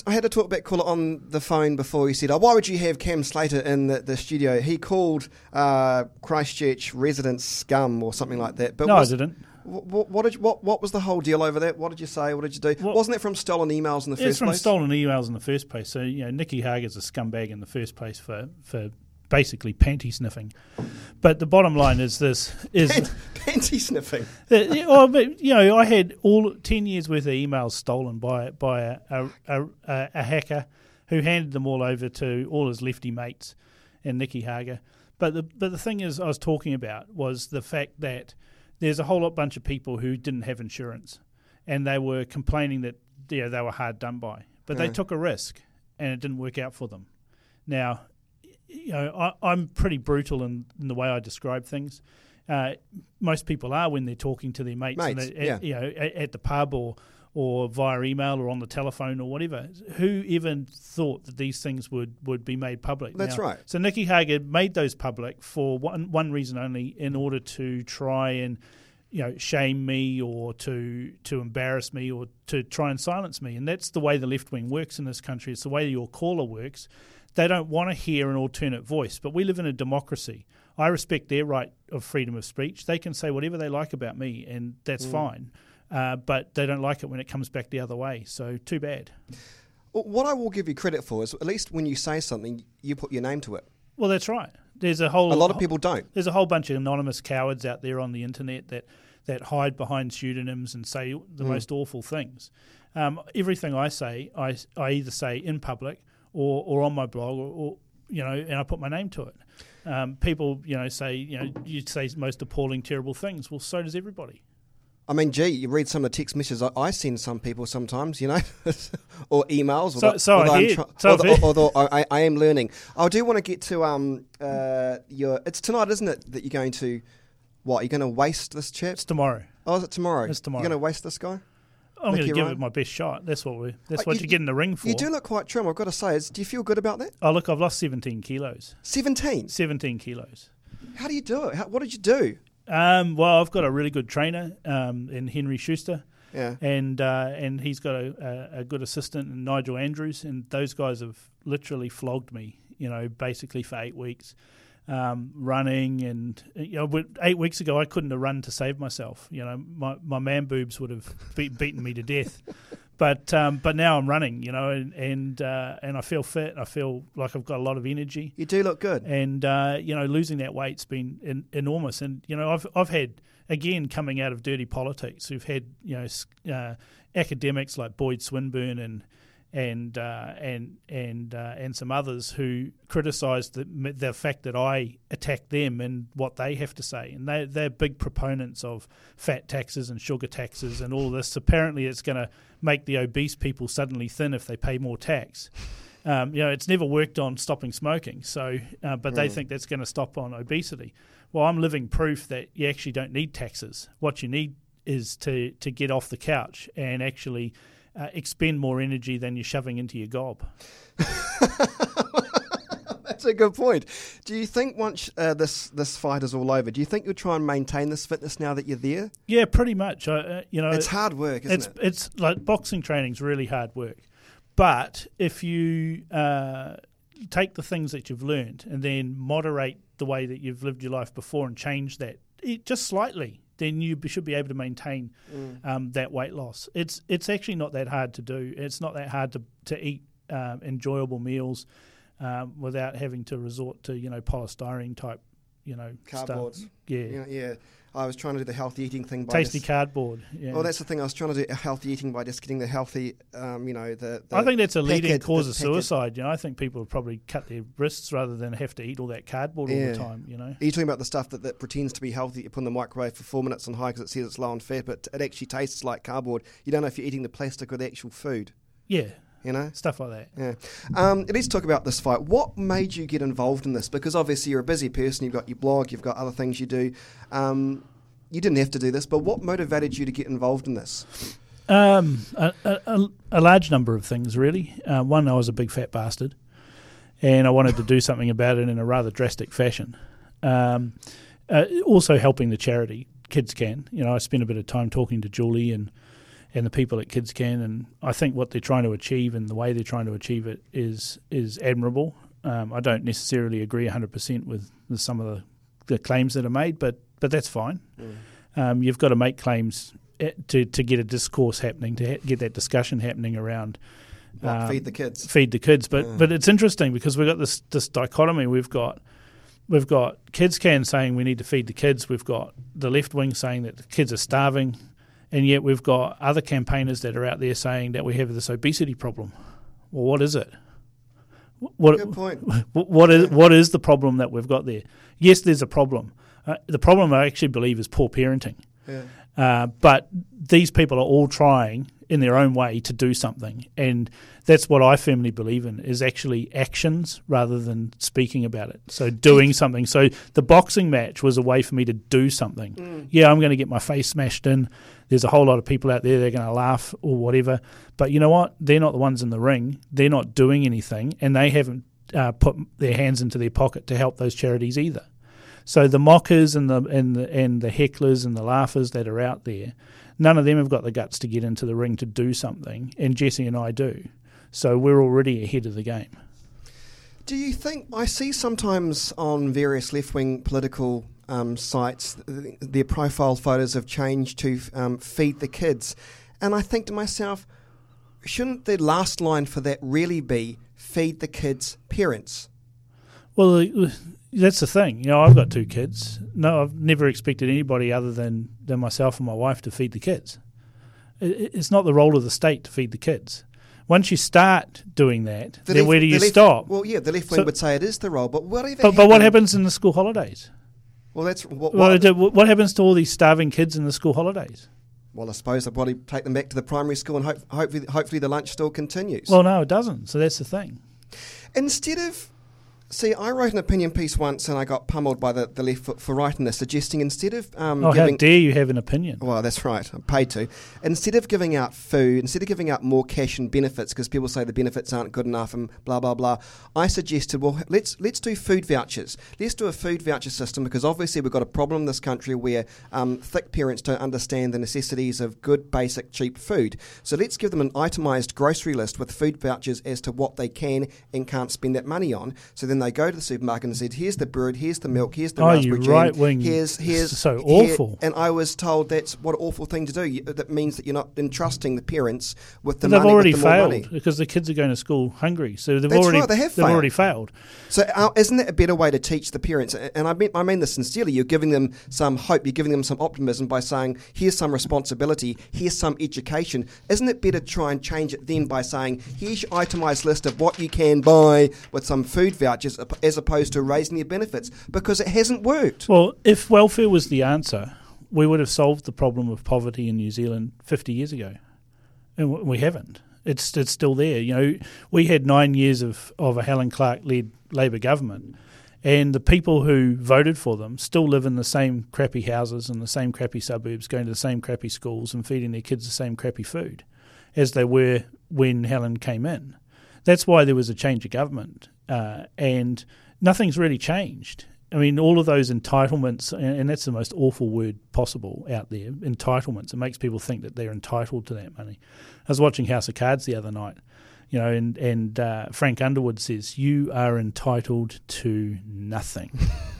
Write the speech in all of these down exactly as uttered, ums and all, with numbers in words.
I had to talk back caller on the phone before. He said, oh, why would you have Cam Slater in the, the studio? He called uh, Christchurch residents scum or something like that. But no, was, I didn't. What, what, did you, what, what was the whole deal over that? What did you say? What did you do? Well, Wasn't it from stolen emails in the first place? It's from stolen emails in the first place. So, you know, Nicky Hager's a scumbag in the first place for, for basically panty sniffing. But the bottom line is this: is panty sniffing. Uh, well, but, you know, I had all ten years worth of emails stolen by by a, a, a, a hacker who handed them all over to all his lefty mates and Nicky Hager. But the but the thing is, I was talking about was the fact that there's a whole lot bunch of people who didn't have insurance, and they were complaining that, you know, they were hard done by. But yeah. they took a risk, and it didn't work out for them. Now, you know, I, I'm pretty brutal in, in the way I describe things. Uh, most people are when they're talking to their mates, mates and they, yeah. at, you know, at, at the pub or or via email or on the telephone or whatever. Who even thought that these things would, would be made public? That's now, right. So Nicky Hager made those public for one one reason only, in order to try and, you know, shame me or to to embarrass me or to try and silence me. And that's the way the left wing works in this country. It's the way your caller works. They don't want to hear an alternate voice, but we live in a democracy. I respect their right of freedom of speech. They can say whatever they like about me, and that's mm. fine. Uh, but they don't like it when it comes back the other way. So too bad. Well, what I will give you credit for is at least when you say something, you put your name to it. Well, that's right. There's a whole a lot of people don't. There's a whole bunch of anonymous cowards out there on the internet that, that hide behind pseudonyms and say the mm. most awful things. Um, everything I say, I, I either say in public or, or on my blog, or, or you know, and I put my name to it. Um, people, you know, say, you know, you say most appalling, terrible things. Well, so does everybody. I mean, gee, you read some of the text messages I, I send some people sometimes, you know, or emails. So, although, so although, I I'm hear. try, so although, although I, I am learning. I do want to get to um uh your. It's tonight, isn't it? That you're going to what? You're going to waste this chap? It's tomorrow. Oh, is it tomorrow? It's tomorrow. You're going to waste this guy? I'm going to give Ryan? it my best shot. That's what we. That's uh, what you, you get in the ring for. You do look quite trim. I've got to say. Is, do you feel good about that? Oh, look, I've lost seventeen kilos. Seventeen. Seventeen kilos. How do you do it? How, what did you do? Um, well, I've got a really good trainer um, in Henry Schuster, yeah, and uh, and he's got a, a, a good assistant in Nigel Andrews, and those guys have literally flogged me, you know, basically for eight weeks, um, running, and you know, eight weeks ago I couldn't have run to save myself. You know, my my man boobs would have be- beaten me to death. But um, but now I'm running, you know, and and, uh, and I feel fit. I feel like I've got a lot of energy. You do look good. And uh, you know, losing that weight's been in, enormous. And you know, I've I've had, again, coming out of dirty politics, we've had, you know, uh, academics like Boyd Swinburne and and uh, and and uh, and some others who criticised the the fact that I attacked them and what they have to say, and they they're big proponents of fat taxes and sugar taxes and all this. Apparently, it's going to make the obese people suddenly thin if they pay more tax. Um, you know, it's never worked on stopping smoking, so uh, but mm. they think that's going to stop on obesity. Well, I'm living proof that you actually don't need taxes. What you need is to to get off the couch and actually Uh, expend more energy than you're shoving into your gob. That's a good point. Do you think once uh, this this fight is all over, do you think you'll try and maintain this fitness now that you're there? Yeah, pretty much. Uh, you know, it's hard work, isn't it's, it? It's like boxing training's really hard work. But if you uh, take the things that you've learned and then moderate the way that you've lived your life before and change that it, just slightly, then you should be able to maintain mm. um, that weight loss. It's it's actually not that hard to do. It's not that hard to to eat um, enjoyable meals um, without having to resort to, you know, polystyrene type, you know, cardboards. Stuff. Yeah. yeah, yeah. I was trying to do the healthy eating thing by tasty just, cardboard. Yeah. Well, that's the thing. I was trying to do healthy eating by just getting the healthy, um, you know, the. the I think that's a leading packet, cause of packet. suicide. You know, I think people would probably cut their wrists rather than have to eat all that cardboard yeah. all the time. You know, are you talking about the stuff that, that pretends to be healthy? You put in the microwave for four minutes on high because it says it's low in fat, but it actually tastes like cardboard. You don't know if you're eating the plastic or the actual food. Yeah. You know? Stuff like that. Yeah. Um, let's talk about this fight. What made you get involved in this? Because obviously you're a busy person. You've got your blog. You've got other things you do. Um, you didn't have to do this, but what motivated you to get involved in this? Um, a, a, a large number of things, really. Uh, one, I was a big fat bastard, and I wanted to do something about it in a rather drastic fashion. Um, uh, also helping the charity Kids Can. You know, I spent a bit of time talking to Julie and and the people at KidsCan, and I think what they're trying to achieve and the way they're trying to achieve it is is admirable. Um, I don't necessarily agree one hundred percent with, with some of the, the claims that are made, but but that's fine. Mm. Um, you've got to make claims to to get a discourse happening, to ha- get that discussion happening around What, um, feed the kids. Feed the kids, but yeah. but it's interesting because we've got this this dichotomy. We've got we've got KidsCan saying we need to feed the kids. We've got the left wing saying that the kids are starving. And yet we've got other campaigners that are out there saying that we have this obesity problem. Well, what is it? What, Good point. What is what is the problem that we've got there? Yes, there's a problem. Uh, the problem I actually believe is poor parenting. Yeah. Uh, but these people are all trying in their own way to do something, and that's what I firmly believe in, is actually actions rather than speaking about it. So doing something. So the boxing match was a way for me to do something. Mm. Yeah, I'm going to get my face smashed in. There's a whole lot of people out there that are going to laugh or whatever. But you know what? They're not the ones in the ring. They're not doing anything, and they haven't uh, put their hands into their pocket to help those charities either. So the mockers and the and the and the hecklers and the laughers that are out there, none of them have got the guts to get into the ring to do something, and Jesse and I do. So we're already ahead of the game. Do you think, I see sometimes on various left-wing political um, sites, their profile photos have changed to um, feed the kids, and I think to myself, shouldn't the last line for that really be feed the kids' parents? Well, that's the thing. You know, I've got two kids. No, I've never expected anybody other than, than myself and my wife to feed the kids. It, it's not the role of the state to feed the kids. Once you start doing that, the then left, where do you left, stop? Well, yeah, the left wing so, would say it is the role, but whatever. But, but what happens in the school holidays? Well, that's what. What, what, what happens to all these starving kids in the school holidays? Well, I suppose they'll probably take them back to the primary school, and hope, hopefully, hopefully, the lunch still continues. Well, no, it doesn't. So that's the thing. Instead of. See, I wrote an opinion piece once and I got pummeled by the, the left for, for writing this, suggesting instead of um, oh, giving... how dare you have an opinion? Well, that's right. I'm paid to. Instead of giving out food, instead of giving out more cash and benefits, because people say the benefits aren't good enough and blah, blah, blah, I suggested, well, let's let's do food vouchers. Let's do a food voucher system, because obviously we've got a problem in this country where um, thick parents don't understand the necessities of good, basic, cheap food. So let's give them an itemised grocery list with food vouchers as to what they can and can't spend that money on. So then they go to the supermarket and said, here's the bread, here's the milk, here's the oh, raspberry you jam. right wing. Here's, here's, so here, awful. And I was told that's what an awful thing to do. You, that means that you're not entrusting the parents with the but money. They've already with the failed money. because the kids are going to school hungry. So they've that's already right, they have they've failed. already failed. So uh, isn't that a better way to teach the parents? And I mean, I mean this sincerely. You're giving them some hope. You're giving them some optimism by saying, here's some responsibility, here's some education. Isn't it better to try and change it then by saying, here's your itemised list of what you can buy with some food vouchers, as opposed to raising their benefits? Because it hasn't worked. Well, if welfare was the answer, we would have solved the problem of poverty in New Zealand fifty years ago, and we haven't. It's it's still there. You know, we had nine years of, of a Helen Clark-led Labour government, and the people who voted for them still live in the same crappy houses and the same crappy suburbs, going to the same crappy schools and feeding their kids the same crappy food as they were when Helen came in. That's why there was a change of government, uh, and nothing's really changed. I mean, all of those entitlements, and that's the most awful word possible out there, entitlements. It makes people think that they're entitled to that money. I was watching House of Cards the other night, you know, and, and uh, Frank Underwood says, you are entitled to nothing.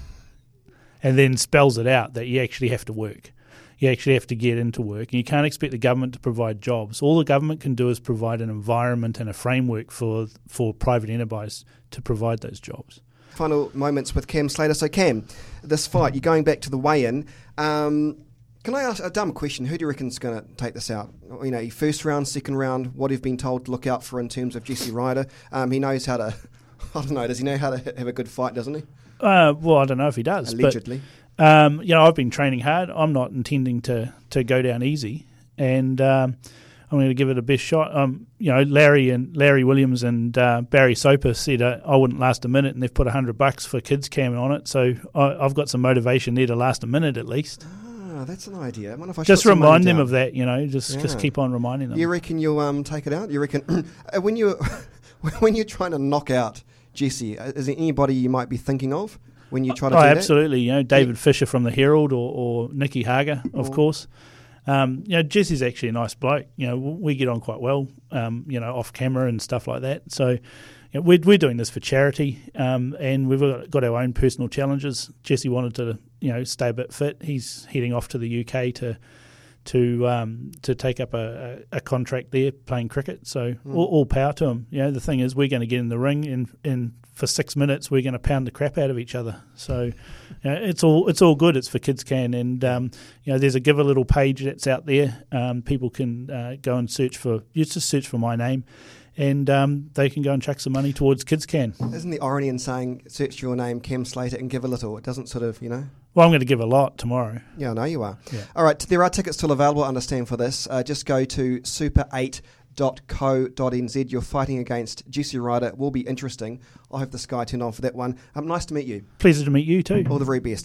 And then spells it out that you actually have to work. You actually have to get into work. And you can't expect the government to provide jobs. All the government can do is provide an environment and a framework for for private enterprise to provide those jobs. Final moments with Cam Slater. So Cam, this fight, you're going back to the weigh-in. Um, can I ask a dumb question? Who do you reckon is going to take this out? You know, first round, second round, what have been told to look out for in terms of Jesse Ryder? Um, he knows how to, I don't know, does he know how to have a good fight, doesn't he? Uh, well, I don't know if he does. Allegedly. But, um, you know, I've been training hard. I'm not intending to, to go down easy. And um, I'm going to give it a best shot. Um, you know, Larry and Larry Williams and uh, Barry Soper said uh, I wouldn't last a minute, and they've put a hundred bucks for KidsCan on it. So I, I've got some motivation there to last a minute at least. Ah, that's an idea. I wonder if I just should remind them of that. You know, just yeah. just keep on reminding them. You reckon you'll um, take it out? You reckon when you when you're trying to knock out Jesse, is there anybody you might be thinking of when you try to? Oh, do absolutely. That? You know, David yeah. Fisher from the Herald, or, or Nicky Hager, of or, course. Um, you know, Jesse's actually a nice bloke. You know, we get on quite well, um, you know, off camera and stuff like that. So you know, we're, we're doing this for charity, um, and we've got our own personal challenges. Jesse wanted to, you know, stay a bit fit. He's heading off to the U K to to um, to take up a, a, a contract there playing cricket. So mm. all, all power to him. You know, the thing is, we're going to get in the ring and, and for six minutes we're going to pound the crap out of each other. So you know, it's all it's all good. It's for Kids Can, and um, you know, there's a Give a Little page that's out there. Um, people can uh, go and search for you just search for my name. And um, they can go and chuck some money towards Kids Can. Isn't the irony in saying search your name, Cam Slater, and give a little? It doesn't sort of, you know. Well, I'm going to give a lot tomorrow. Yeah, I know you are. Yeah. All right, there are tickets still available, I understand, for this. Uh, just go to super eight dot co dot n z. You're fighting against Jesse Ryder. It will be interesting. I'll have the sky turned on for that one. Um, nice to meet you. Pleasure to meet you too. All the very best.